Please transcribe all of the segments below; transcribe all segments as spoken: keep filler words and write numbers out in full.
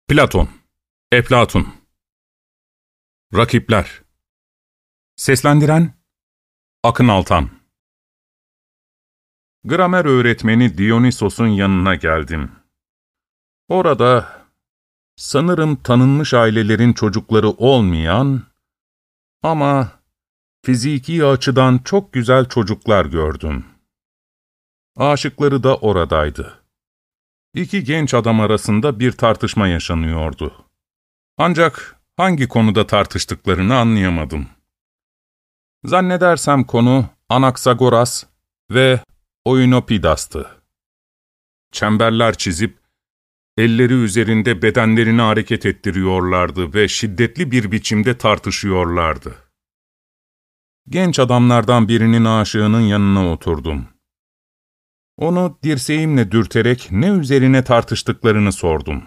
Platon, Eflatun. Rakipler. Seslendiren Akın Altan. Gramer öğretmeni Dionysos'un yanına geldim. Orada sanırım tanınmış ailelerin çocukları olmayan ama fiziki açıdan çok güzel çocuklar gördüm. Aşıkları da oradaydı. İki genç adam arasında bir tartışma yaşanıyordu. Ancak hangi konuda tartıştıklarını anlayamadım. Zannedersem konu Anaksagoras ve Oinopidas'tı. Çemberler çizip, elleri üzerinde bedenlerini hareket ettiriyorlardı ve şiddetli bir biçimde tartışıyorlardı. Genç adamlardan birinin aşığının yanına oturdum. Onu dirseğimle dürterek ne üzerine tartıştıklarını sordum.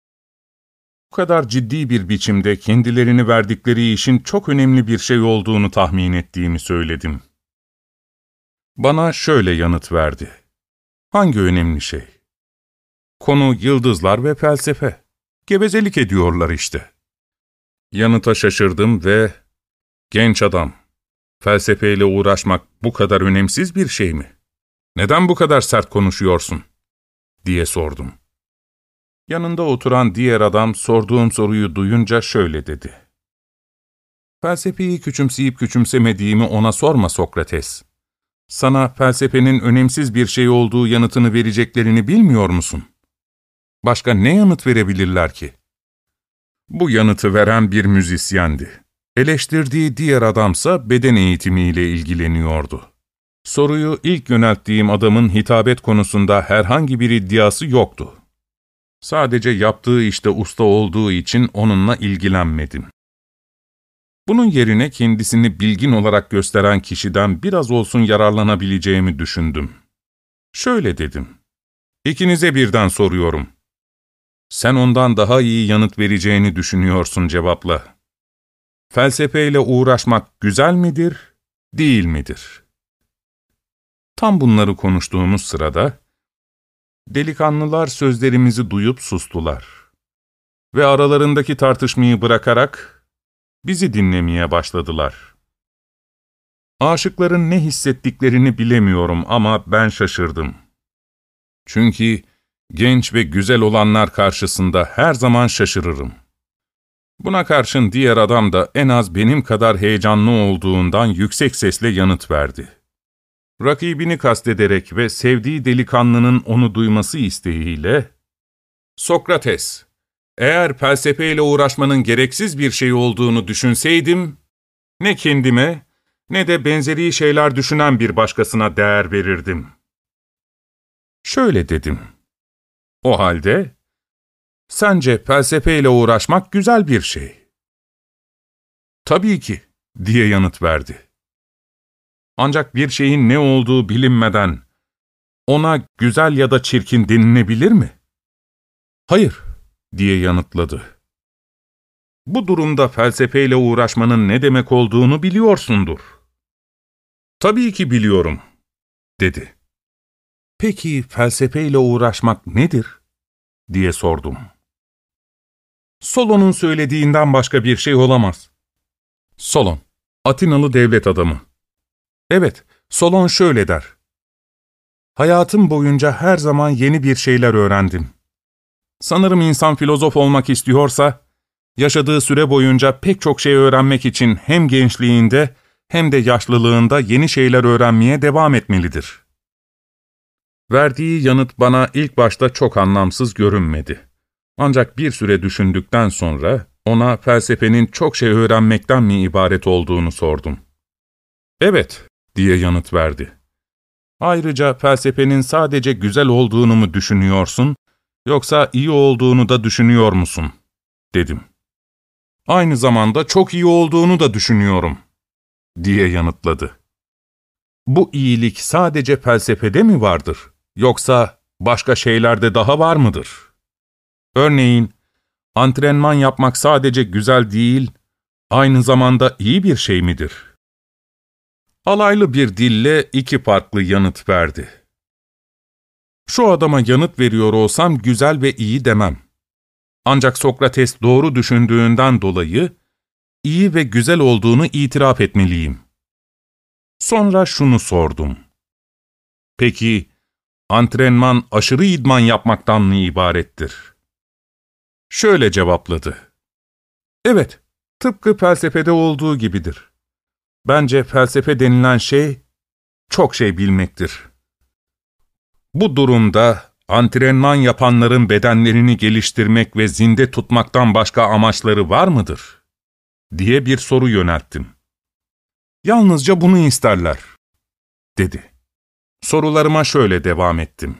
Bu kadar ciddi bir biçimde kendilerini verdikleri işin çok önemli bir şey olduğunu tahmin ettiğimi söyledim. Bana şöyle yanıt verdi. Hangi önemli şey? Konu yıldızlar ve felsefe. Gevezelik ediyorlar işte. Yanıta şaşırdım ve genç adam, felsefeyle uğraşmak bu kadar önemsiz bir şey mi? Neden bu kadar sert konuşuyorsun? Diye sordum. Yanında oturan diğer adam sorduğum soruyu duyunca şöyle dedi. Felsefeyi küçümseyip küçümsemediğimi ona sorma Sokrates. Sana felsefenin önemsiz bir şey olduğu yanıtını vereceklerini bilmiyor musun? Başka ne yanıt verebilirler ki? Bu yanıtı veren bir müzisyendi. Eleştirdiği diğer adamsa beden eğitimiyle ilgileniyordu. Soruyu ilk yönelttiğim adamın hitabet konusunda herhangi bir iddiası yoktu. Sadece yaptığı işte usta olduğu için onunla ilgilenmedim. Bunun yerine kendisini bilgin olarak gösteren kişiden biraz olsun yararlanabileceğimi düşündüm. Şöyle dedim. İkinize birden soruyorum. Sen ondan daha iyi yanıt vereceğini düşünüyorsun cevapla. Felsefeyle uğraşmak güzel midir, değil midir? Tam bunları konuştuğumuz sırada, delikanlılar sözlerimizi duyup sustular. Ve aralarındaki tartışmayı bırakarak bizi dinlemeye başladılar. Aşıkların ne hissettiklerini bilemiyorum ama ben şaşırdım. Çünkü genç ve güzel olanlar karşısında her zaman şaşırırım. Buna karşın diğer adam da en az benim kadar heyecanlı olduğundan yüksek sesle yanıt verdi. Rakibini kastederek ve sevdiği delikanlının onu duyması isteğiyle, ''Sokrates, eğer felsefeyle uğraşmanın gereksiz bir şey olduğunu düşünseydim, ne kendime ne de benzeri şeyler düşünen bir başkasına değer verirdim.'' Şöyle dedim, ''O halde, sence felsefeyle uğraşmak güzel bir şey.'' ''Tabii ki.'' diye yanıt verdi. Ancak bir şeyin ne olduğu bilinmeden, ona güzel ya da çirkin denilebilir mi? Hayır, diye yanıtladı. Bu durumda felsefeyle uğraşmanın ne demek olduğunu biliyorsundur. Tabii ki biliyorum, dedi. Peki felsefeyle uğraşmak nedir? Diye sordum. Solon'un söylediğinden başka bir şey olamaz. Solon, Atinalı devlet adamı. Evet, Solon şöyle der. Hayatım boyunca her zaman yeni bir şeyler öğrendim. Sanırım insan filozof olmak istiyorsa, yaşadığı süre boyunca pek çok şey öğrenmek için hem gençliğinde hem de yaşlılığında yeni şeyler öğrenmeye devam etmelidir. Verdiği yanıt bana ilk başta çok anlamsız görünmedi. Ancak bir süre düşündükten sonra ona felsefenin çok şey öğrenmekten mi ibaret olduğunu sordum. Evet, diye yanıt verdi. Ayrıca felsefenin sadece güzel olduğunu mu düşünüyorsun, yoksa iyi olduğunu da düşünüyor musun? Dedim. Aynı zamanda çok iyi olduğunu da düşünüyorum, diye yanıtladı. Bu iyilik sadece felsefede mi vardır, yoksa başka şeylerde daha var mıdır? Örneğin, antrenman yapmak sadece güzel değil, aynı zamanda iyi bir şey midir? Alaylı bir dille iki farklı yanıt verdi. Şu adama yanıt veriyor olsam güzel ve iyi demem. Ancak Sokrates doğru düşündüğünden dolayı iyi ve güzel olduğunu itiraf etmeliyim. Sonra şunu sordum. Peki, antrenman aşırı idman yapmaktan mı ibarettir? Şöyle cevapladı. Evet, tıpkı felsefede olduğu gibidir. Bence felsefe denilen şey, çok şey bilmektir. Bu durumda, antrenman yapanların bedenlerini geliştirmek ve zinde tutmaktan başka amaçları var mıdır? Diye bir soru yönelttim. Yalnızca bunu isterler, dedi. Sorularıma şöyle devam ettim.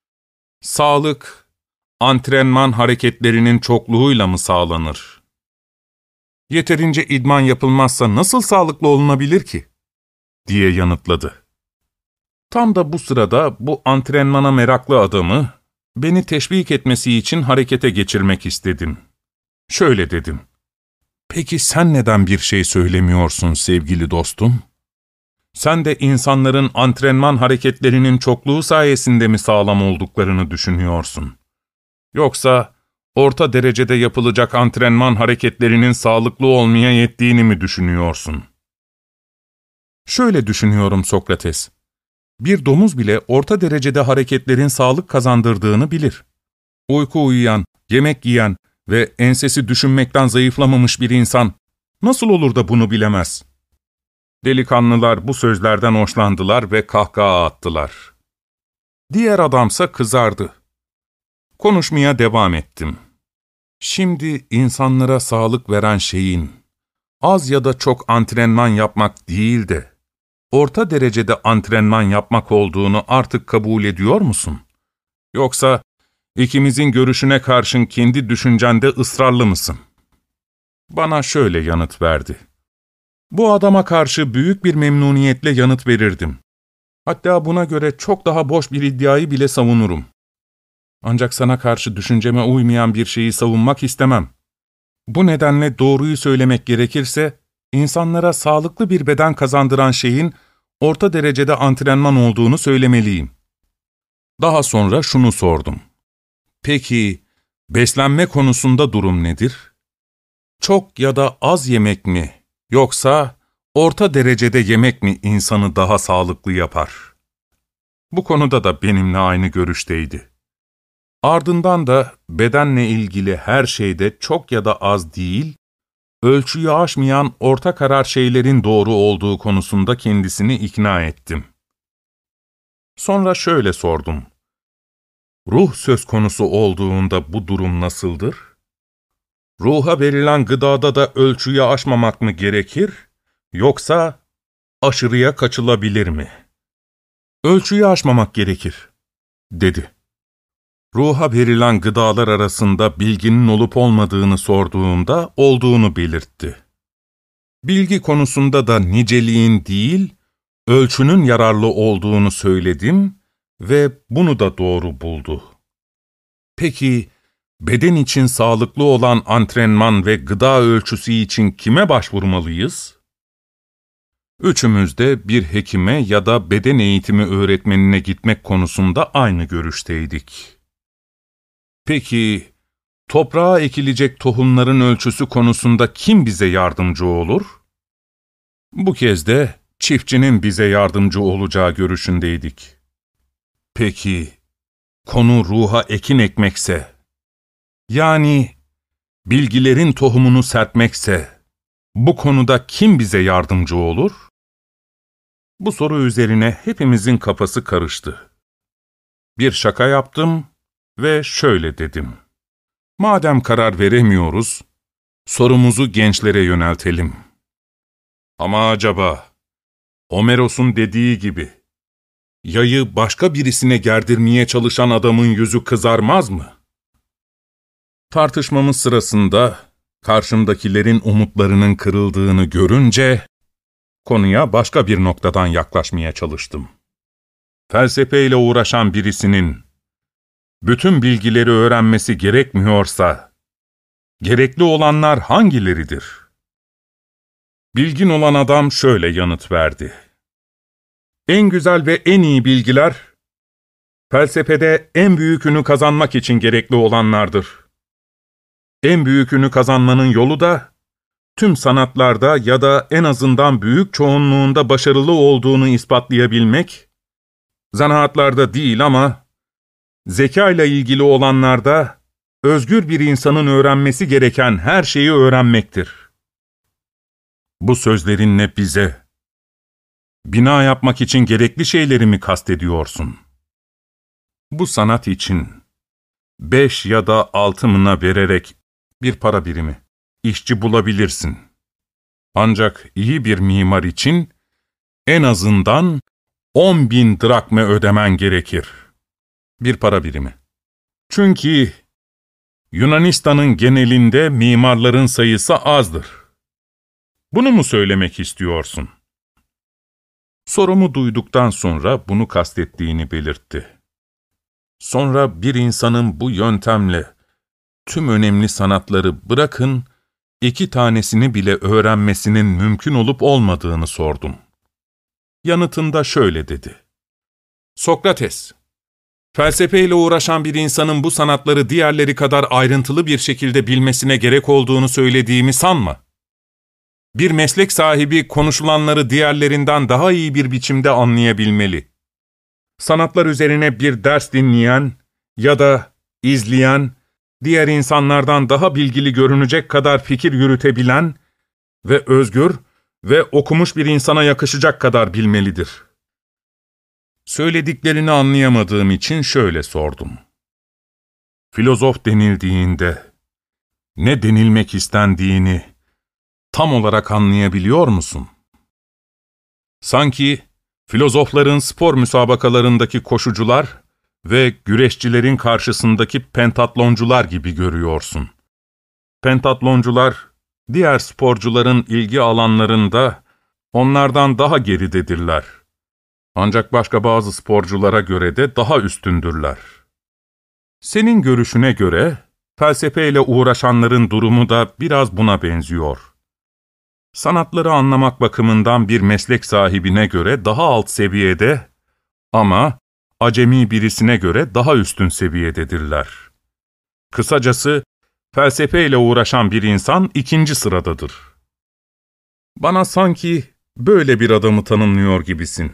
Sağlık, antrenman hareketlerinin çokluğuyla mı sağlanır? Yeterince idman yapılmazsa nasıl sağlıklı olunabilir ki? Diye yanıtladı. Tam da bu sırada bu antrenmana meraklı adamı, beni teşvik etmesi için harekete geçirmek istedim. Şöyle dedim. Peki sen neden bir şey söylemiyorsun sevgili dostum? Sen de insanların antrenman hareketlerinin çokluğu sayesinde mi sağlam olduklarını düşünüyorsun? Yoksa orta derecede yapılacak antrenman hareketlerinin sağlıklı olmaya yettiğini mi düşünüyorsun? Şöyle düşünüyorum Sokrates. Bir domuz bile orta derecede hareketlerin sağlık kazandırdığını bilir. Uyku uyuyan, yemek yiyen ve ensesi düşünmekten zayıflamamış bir insan nasıl olur da bunu bilemez? Delikanlılar bu sözlerden hoşlandılar ve kahkaha attılar. Diğer adamsa kızardı. Konuşmaya devam ettim. Şimdi insanlara sağlık veren şeyin az ya da çok antrenman yapmak değil de orta derecede antrenman yapmak olduğunu artık kabul ediyor musun? Yoksa ikimizin görüşüne karşın kendi düşüncende ısrarlı mısın? Bana şöyle yanıt verdi. Bu adama karşı büyük bir memnuniyetle yanıt verirdim. Hatta buna göre çok daha boş bir iddiayı bile savunurum. Ancak sana karşı düşünceme uymayan bir şeyi savunmak istemem. Bu nedenle doğruyu söylemek gerekirse, insanlara sağlıklı bir beden kazandıran şeyin orta derecede antrenman olduğunu söylemeliyim. Daha sonra şunu sordum. Peki, beslenme konusunda durum nedir? Çok ya da az yemek mi, yoksa orta derecede yemek mi insanı daha sağlıklı yapar? Bu konuda da benimle aynı görüşteydi. Ardından da bedenle ilgili her şeyde çok ya da az değil, ölçüyü aşmayan orta karar şeylerin doğru olduğu konusunda kendisini ikna ettim. Sonra şöyle sordum. Ruh söz konusu olduğunda bu durum nasıldır? Ruha verilen gıdada da ölçüyü aşmamak mı gerekir, yoksa aşırıya kaçılabilir mi? Ölçüyü aşmamak gerekir, dedi. Ruha verilen gıdalar arasında bilginin olup olmadığını sorduğumda olduğunu belirtti. Bilgi konusunda da niceliğin değil, ölçünün yararlı olduğunu söyledim ve bunu da doğru buldu. Peki, beden için sağlıklı olan antrenman ve gıda ölçüsü için kime başvurmalıyız? Üçümüz de bir hekime ya da beden eğitimi öğretmenine gitmek konusunda aynı görüşteydik. Peki, toprağa ekilecek tohumların ölçüsü konusunda kim bize yardımcı olur? Bu kez de çiftçinin bize yardımcı olacağı görüşündeydik. Peki, konu ruha ekin ekmekse, yani bilgilerin tohumunu serpmekse, bu konuda kim bize yardımcı olur? Bu soru üzerine hepimizin kafası karıştı. Bir şaka yaptım ve şöyle dedim. Madem karar veremiyoruz, sorumuzu gençlere yöneltelim. Ama acaba, Homeros'un dediği gibi, yayı başka birisine gerdirmeye çalışan adamın yüzü kızarmaz mı? Tartışmamız sırasında, karşımdakilerin umutlarının kırıldığını görünce, konuya başka bir noktadan yaklaşmaya çalıştım. Felsefeyle uğraşan birisinin, bütün bilgileri öğrenmesi gerekmiyorsa, gerekli olanlar hangileridir? Bilgin olan adam şöyle yanıt verdi. En güzel ve en iyi bilgiler, felsefede en büyük ünü kazanmak için gerekli olanlardır. En büyükünü kazanmanın yolu da, tüm sanatlarda ya da en azından büyük çoğunluğunda başarılı olduğunu ispatlayabilmek, zanaatlarda değil ama zeka ile ilgili olanlarda özgür bir insanın öğrenmesi gereken her şeyi öğrenmektir. Bu sözlerinle bize, bina yapmak için gerekli şeyleri mi kastediyorsun? Bu sanat için beş ya da altı mına vererek bir para birimi, işçi bulabilirsin. Ancak iyi bir mimar için en azından on bin drakme ödemen gerekir. Bir para birimi. Çünkü Yunanistan'ın genelinde mimarların sayısı azdır. Bunu mu söylemek istiyorsun? Sorumu duyduktan sonra bunu kastettiğini belirtti. Sonra bir insanın bu yöntemle tüm önemli sanatları bırakın, iki tanesini bile öğrenmesinin mümkün olup olmadığını sordum. Yanıtında şöyle dedi. Sokrates, felsefeyle uğraşan bir insanın bu sanatları diğerleri kadar ayrıntılı bir şekilde bilmesine gerek olduğunu söylediğimi sanma. Bir meslek sahibi konuşulanları diğerlerinden daha iyi bir biçimde anlayabilmeli. Sanatlar üzerine bir ders dinleyen ya da izleyen, diğer insanlardan daha bilgili görünecek kadar fikir yürütebilen ve özgür ve okumuş bir insana yakışacak kadar bilmelidir. Söylediklerini anlayamadığım için şöyle sordum. Filozof denildiğinde ne denilmek istendiğini tam olarak anlayabiliyor musun? Sanki filozofların spor müsabakalarındaki koşucular ve güreşçilerin karşısındaki pentatloncular gibi görüyorsun. Pentatloncular, diğer sporcuların ilgi alanlarında onlardan daha geridedirler. Ancak başka bazı sporculara göre de daha üstündürler. Senin görüşüne göre, felsefeyle uğraşanların durumu da biraz buna benziyor. Sanatları anlamak bakımından bir meslek sahibine göre daha alt seviyede ama acemi birisine göre daha üstün seviyededirler. Kısacası, felsefeyle uğraşan bir insan ikinci sıradadır. Bana sanki böyle bir adamı tanımlıyor gibisin.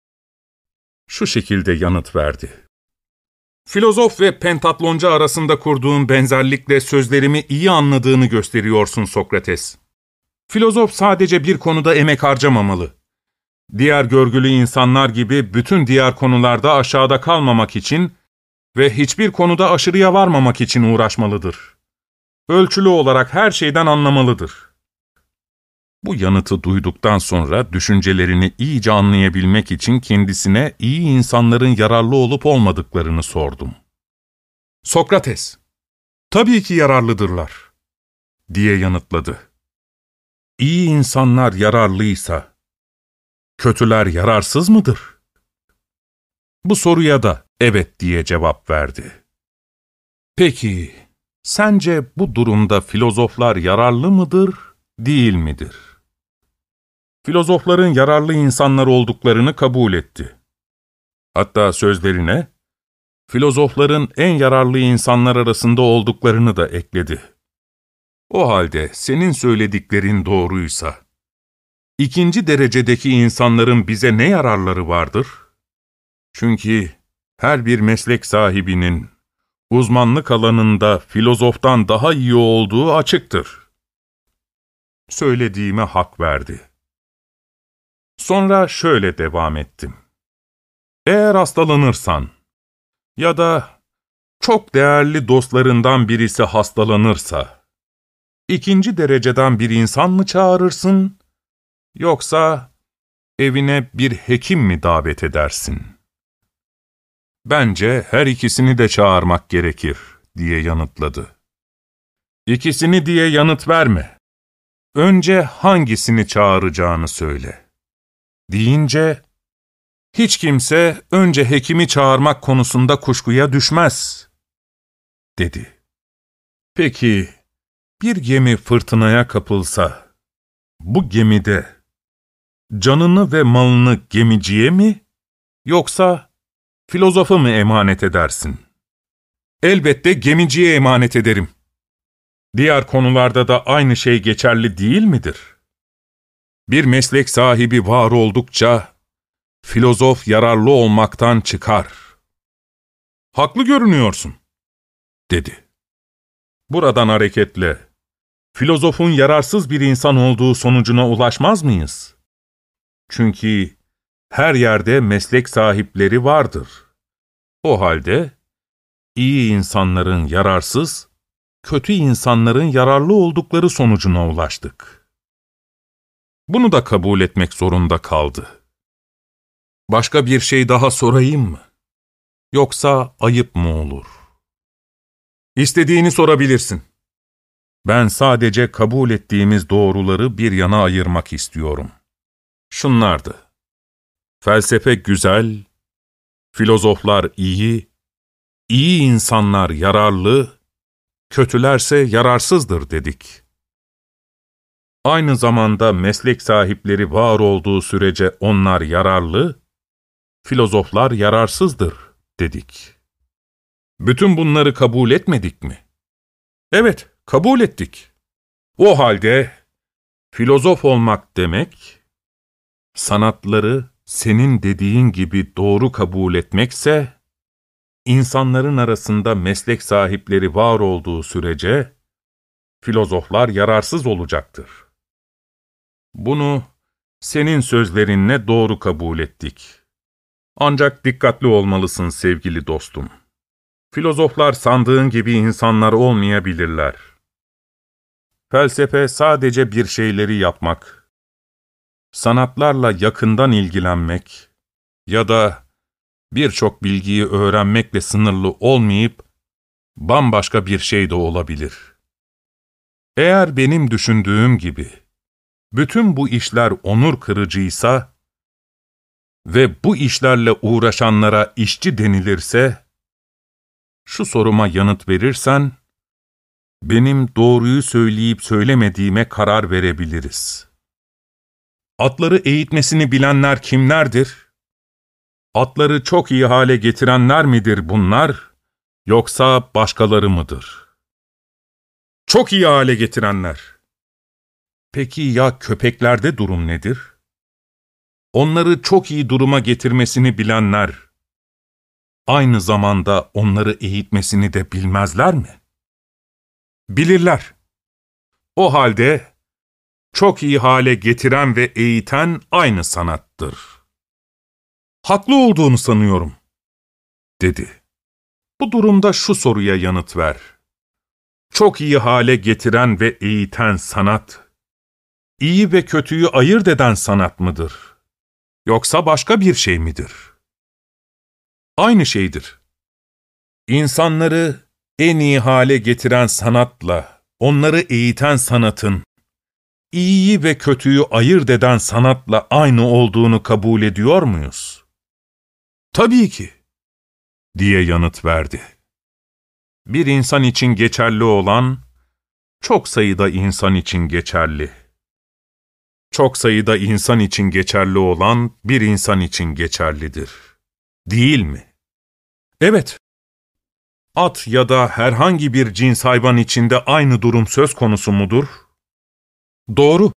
Şu şekilde yanıt verdi. Filozof ve pentatloncu arasında kurduğun benzerlikle sözlerimi iyi anladığını gösteriyorsun Sokrates. Filozof sadece bir konuda emek harcamamalı. Diğer görgülü insanlar gibi bütün diğer konularda aşağıda kalmamak için ve hiçbir konuda aşırıya varmamak için uğraşmalıdır. Ölçülü olarak her şeyden anlamalıdır. Bu yanıtı duyduktan sonra düşüncelerini iyice anlayabilmek için kendisine iyi insanların yararlı olup olmadıklarını sordum. Sokrates, tabii ki yararlıdırlar, diye yanıtladı. İyi insanlar yararlıysa, kötüler yararsız mıdır? Bu soruya da evet diye cevap verdi. Peki, sence bu durumda filozoflar yararlı mıdır, değil midir? Filozofların yararlı insanlar olduklarını kabul etti. Hatta sözlerine, filozofların en yararlı insanlar arasında olduklarını da ekledi. O halde senin söylediklerin doğruysa, ikinci derecedeki insanların bize ne yararları vardır? Çünkü her bir meslek sahibinin uzmanlık alanında filozoftan daha iyi olduğu açıktır. Söylediğime hak verdi. Sonra şöyle devam ettim. Eğer hastalanırsan ya da çok değerli dostlarından birisi hastalanırsa, ikinci dereceden bir insan mı çağırırsın, yoksa evine bir hekim mi davet edersin? Bence her ikisini de çağırmak gerekir, diye yanıtladı. İkisini diye yanıt verme. Önce hangisini çağıracağını söyle. Deyince, hiç kimse önce hekimi çağırmak konusunda kuşkuya düşmez, dedi. Peki, bir gemi fırtınaya kapılsa, bu gemide canını ve malını gemiciye mi, yoksa filozofa mı emanet edersin? Elbette gemiciye emanet ederim, Diğer konularda da aynı şey geçerli değil midir? Bir meslek sahibi var oldukça, filozof yararlı olmaktan çıkar. Haklı görünüyorsun, dedi. Buradan hareketle, filozofun yararsız bir insan olduğu sonucuna ulaşmaz mıyız? Çünkü her yerde meslek sahipleri vardır. O halde, iyi insanların yararsız, kötü insanların yararlı oldukları sonucuna ulaştık. Bunu da kabul etmek zorunda kaldı. Başka bir şey daha sorayım mı? Yoksa ayıp mı olur? İstediğini sorabilirsin. Ben sadece kabul ettiğimiz doğruları bir yana ayırmak istiyorum. Şunlardı: felsefe güzel, filozoflar iyi, iyi insanlar yararlı, kötülerse yararsızdır dedik. Aynı zamanda meslek sahipleri var olduğu sürece onlar yararlı, filozoflar yararsızdır dedik. Bütün bunları kabul etmedik mi? Evet, kabul ettik. O halde filozof olmak demek, sanatları senin dediğin gibi doğru kabul etmekse, insanların arasında meslek sahipleri var olduğu sürece, filozoflar yararsız olacaktır. Bunu senin sözlerinle doğru kabul ettik. Ancak dikkatli olmalısın sevgili dostum. Filozoflar sandığın gibi insanlar olmayabilirler. Felsefe sadece bir şeyleri yapmak, sanatlarla yakından ilgilenmek ya da birçok bilgiyi öğrenmekle sınırlı olmayıp bambaşka bir şey de olabilir. Eğer benim düşündüğüm gibi bütün bu işler onur kırıcıysa ve bu işlerle uğraşanlara işçi denilirse, şu soruma yanıt verirsen, benim doğruyu söyleyip söylemediğime karar verebiliriz. Atları eğitmesini bilenler kimlerdir? Atları çok iyi hale getirenler midir bunlar, yoksa başkaları mıdır? Çok iyi hale getirenler. Peki ya köpeklerde durum nedir? Onları çok iyi duruma getirmesini bilenler, aynı zamanda onları eğitmesini de bilmezler mi? Bilirler. O halde çok iyi hale getiren ve eğiten aynı sanattır. Haklı olduğunu sanıyorum, dedi. Bu durumda şu soruya yanıt ver. Çok iyi hale getiren ve eğiten sanat, iyi ve kötüyü ayırt eden sanat mıdır? Yoksa başka bir şey midir? Aynı şeydir. İnsanları en iyi hale getiren sanatla, onları eğiten sanatın, iyiyi ve kötüyü ayırt eden sanatla aynı olduğunu kabul ediyor muyuz? Tabii ki, diye yanıt verdi. Bir insan için geçerli olan, çok sayıda insan için geçerli. Çok sayıda insan için geçerli olan, bir insan için geçerlidir. Değil mi? Evet. At ya da herhangi bir cins hayvan içinde aynı durum söz konusu mudur? Doğru.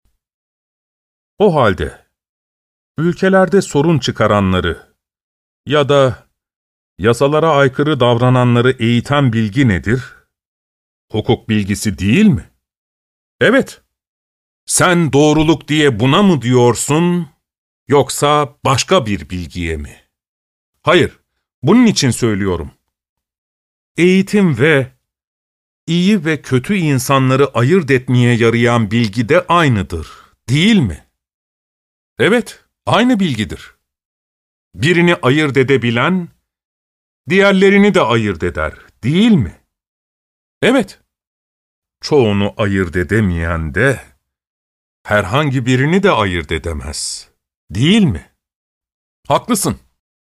O halde, ülkelerde sorun çıkaranları ya da yasalara aykırı davrananları eğiten bilgi nedir? Hukuk bilgisi değil mi? Evet. Sen doğruluk diye buna mı diyorsun, yoksa başka bir bilgiye mi? Hayır, bunun için söylüyorum. Eğitim ve iyi ve kötü insanları ayırt etmeye yarayan bilgi de aynıdır, değil mi? Evet, aynı bilgidir. Birini ayırt edebilen, diğerlerini de ayırt eder, değil mi? Evet. Çoğunu ayırt edemeyen de, herhangi birini de ayırt edemez, değil mi? Haklısın.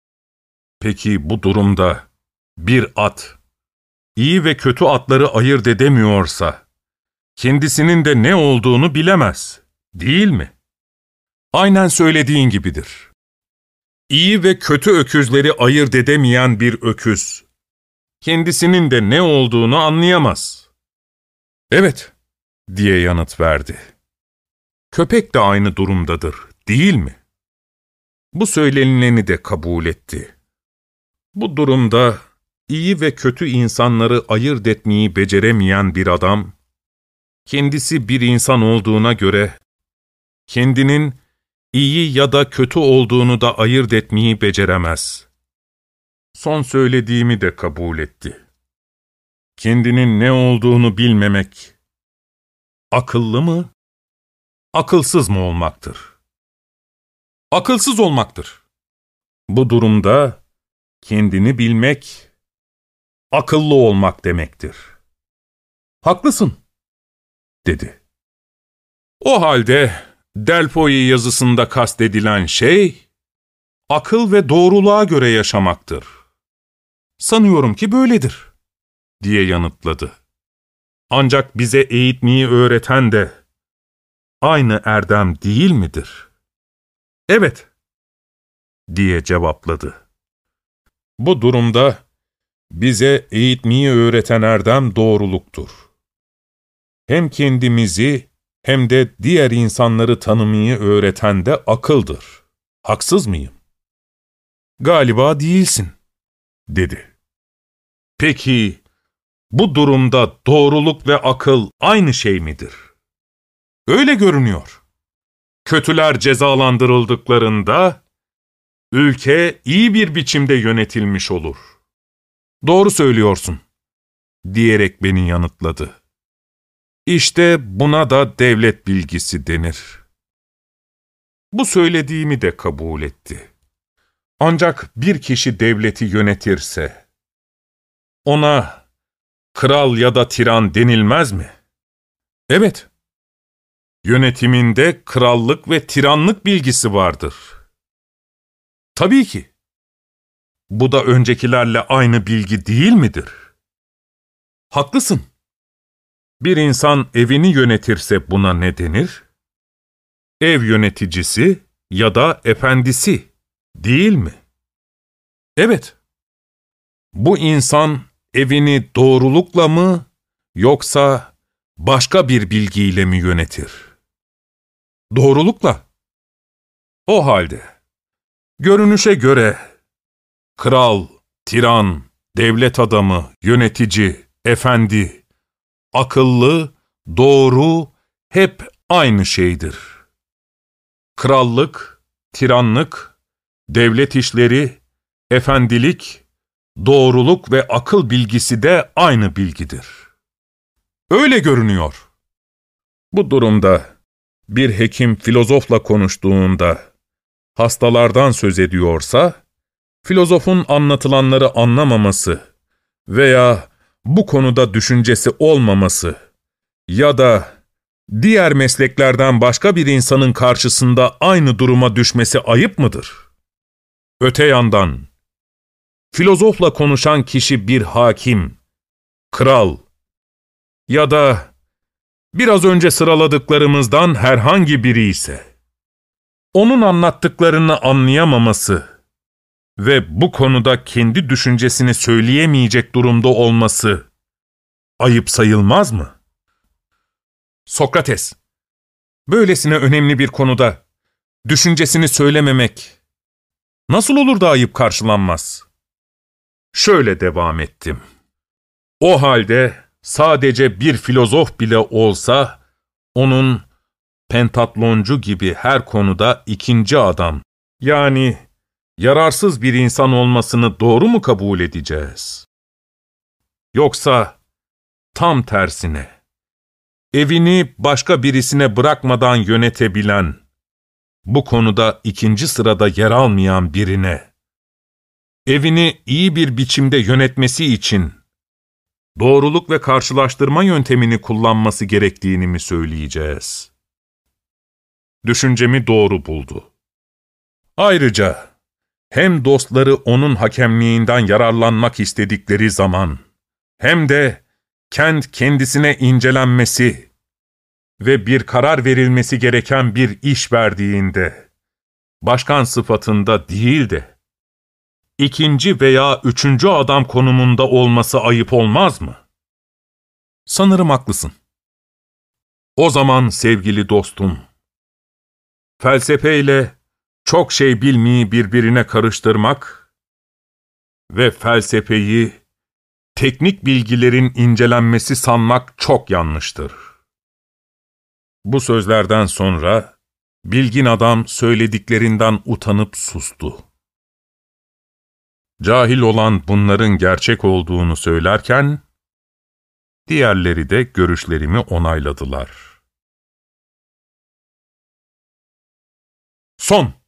Peki bu durumda bir at, iyi ve kötü atları ayırt edemiyorsa, kendisinin de ne olduğunu bilemez, değil mi? Aynen söylediğin gibidir. İyi ve kötü öküzleri ayırt edemeyen bir öküz, kendisinin de ne olduğunu anlayamaz. Evet, diye yanıt verdi. Köpek de aynı durumdadır, değil mi? Bu söylenileni de kabul etti. Bu durumda iyi ve kötü insanları ayırt etmeyi beceremeyen bir adam, kendisi bir insan olduğuna göre, kendinin iyi ya da kötü olduğunu da ayırt etmeyi beceremez. Son söylediğimi de kabul etti. Kendinin ne olduğunu bilmemek, akıllı mı, akılsız mı olmaktır? Akılsız olmaktır. Bu durumda kendini bilmek, akıllı olmak demektir. Haklısın, dedi. O halde Delphi yazısında kastedilen şey, akıl ve doğruluğa göre yaşamaktır. Sanıyorum ki böyledir, diye yanıtladı. Ancak bize eğitmeyi öğreten de aynı erdem değil midir? Evet, diye cevapladı. Bu durumda bize eğitmeyi öğreten erdem doğruluktur. Hem kendimizi hem de diğer insanları tanımayı öğreten de akıldır. Haksız mıyım? Galiba değilsin, dedi. Peki, bu durumda doğruluk ve akıl aynı şey midir? Öyle görünüyor. Kötüler cezalandırıldıklarında, ülke iyi bir biçimde yönetilmiş olur. Doğru söylüyorsun, diyerek beni yanıtladı. İşte buna da devlet bilgisi denir. Bu söylediğimi de kabul etti. Ancak bir kişi devleti yönetirse, ona kral ya da tiran denilmez mi? Evet. Yönetiminde krallık ve tiranlık bilgisi vardır. Tabii ki. Bu da öncekilerle aynı bilgi değil midir? Haklısın. Bir insan evini yönetirse buna ne denir? Ev yöneticisi ya da efendisi, değil mi? Evet. Bu insan evini doğrulukla mı yoksa başka bir bilgiyle mi yönetir? Doğrulukla. O halde, görünüşe göre kral, tiran, devlet adamı, yönetici, efendi, akıllı, doğru hep aynı şeydir. Krallık, tiranlık, devlet işleri, efendilik, doğruluk ve akıl bilgisi de aynı bilgidir. Öyle görünüyor. Bu durumda bir hekim filozofla konuştuğunda hastalardan söz ediyorsa, filozofun anlatılanları anlamaması veya bu konuda düşüncesi olmaması ya da diğer mesleklerden başka bir insanın karşısında aynı duruma düşmesi ayıp mıdır? Öte yandan, filozofla konuşan kişi bir hakim, kral ya da biraz önce sıraladıklarımızdan herhangi biri ise, onun anlattıklarını anlayamaması ve bu konuda kendi düşüncesini söyleyemeyecek durumda olması ayıp sayılmaz mı? Sokrates, böylesine önemli bir konuda düşüncesini söylememek nasıl olur da ayıp karşılanmaz? Şöyle devam ettim. O halde sadece bir filozof bile olsa, onun pentatloncu gibi her konuda ikinci adam, yani yararsız bir insan olmasını doğru mu kabul edeceğiz? Yoksa tam tersine, evini başka birisine bırakmadan yönetebilen, bu konuda ikinci sırada yer almayan birine, evini iyi bir biçimde yönetmesi için doğruluk ve karşılaştırma yöntemini kullanması gerektiğini mi söyleyeceğiz? Düşüncemi doğru buldu. Ayrıca hem dostları onun hakemliğinden yararlanmak istedikleri zaman, hem de kent kendisine incelenmesi ve bir karar verilmesi gereken bir iş verdiğinde, başkan sıfatında değil de, ikinci veya üçüncü adam konumunda olması ayıp olmaz mı? Sanırım haklısın, O zaman sevgili dostum, felsefeyle çok şey bilmeyi birbirine karıştırmak ve felsefeyi teknik bilgilerin incelenmesi sanmak çok yanlıştır. Bu sözlerden sonra bilgin adam söylediklerinden utanıp sustu. Cahil olan bunların gerçek olduğunu söylerken, diğerleri de görüşlerimi onayladılar. Son